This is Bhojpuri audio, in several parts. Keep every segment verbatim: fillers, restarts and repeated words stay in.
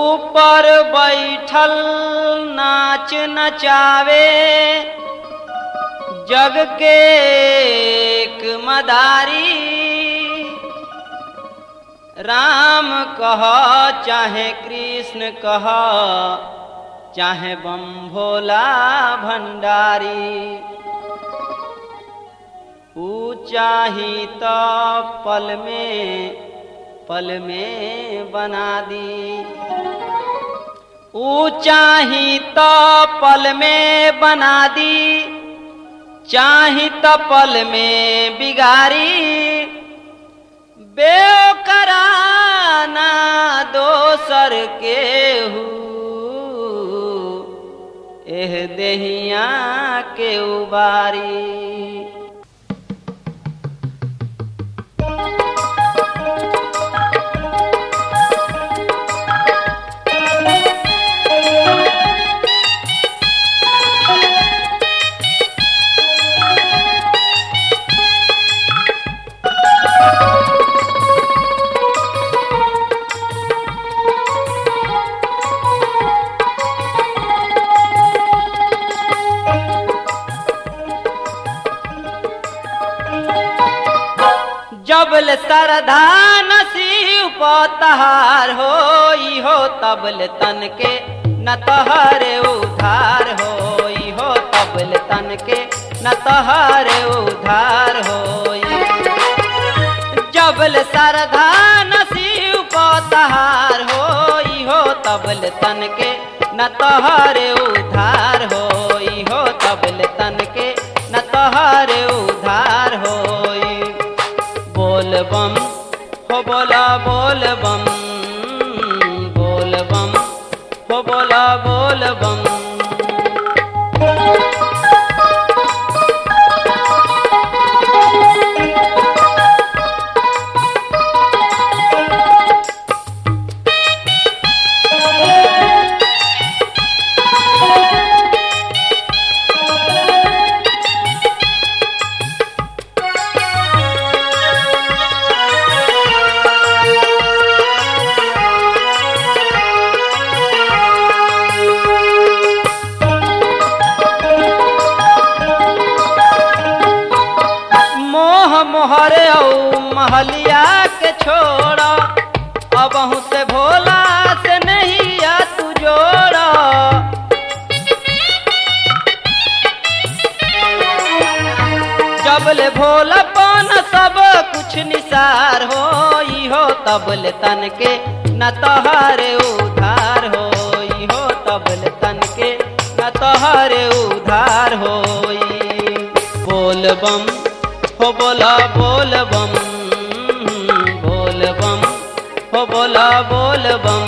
ऊपर बैठल नाच नचावे जग के एक मदारी। राम कह चाहे कृष्ण कह चाहे बम भोला भंडारी। ऊंचा ही तो पल में पल में बना दी। ऊंचा ही तो पल में बना दी चाही तो पल में बिगारी। बेओकराना दोसर के हूँ एह देहिया के उबारी। जबल सरधा नसीब पतहार हो हो तबल तन के न तहरे उधार हो हो तबल तन के न तहरे उधार हो। जबल सरधा नसीब पतहार हो हो तबल तन के न तहरे उधार हो हो तबल तन के न तहरे उधार हो। बोल बम हो बोला बोल बम बोल बम हो बोला बोल बम। मोहरे औ महलिया के छोड़ा अबहू से भोला से नहीं आ तू जोड़ा। जबले भोला पान सब कुछ निसार हो हो तबल तन के न तहारे उधार हो हो तबल तन के न तहारे उधार हो। बोल बम हो बोला बोल बम बोल बम हो बोला बोल बम।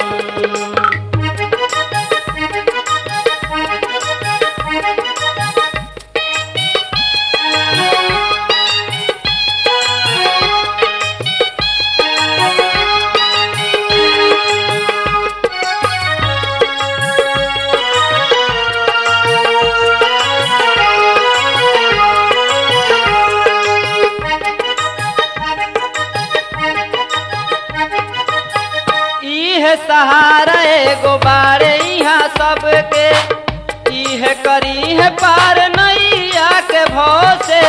सहारा एगो बारे यहाँ सबके इह करी है पार नैया के भाव से।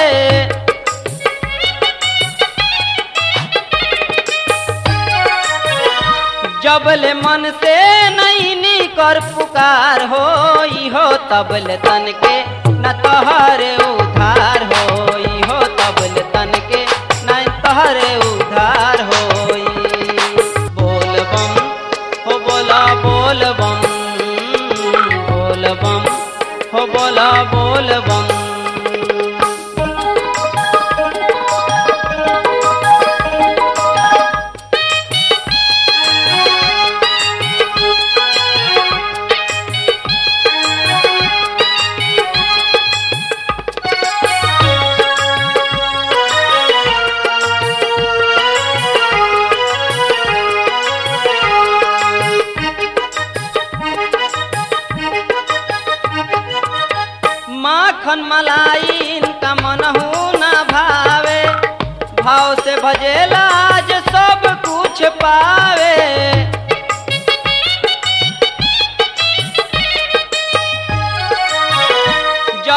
जबले मन से नहीं निकर पुकार हो हो तबल तन के न तहरे उधार हो हो तबल तन के न तहरे उधार हो। बोल बम बोल बम हो बोला बोल बम। माखन मलाई इनका मनहू न भावे भाव से भजेला जो सब कुछ पावे।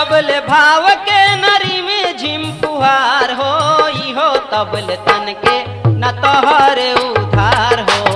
जबले भाव के नरी में झिम फुहार हो इहो तबले तन के न तोहरे उधार हो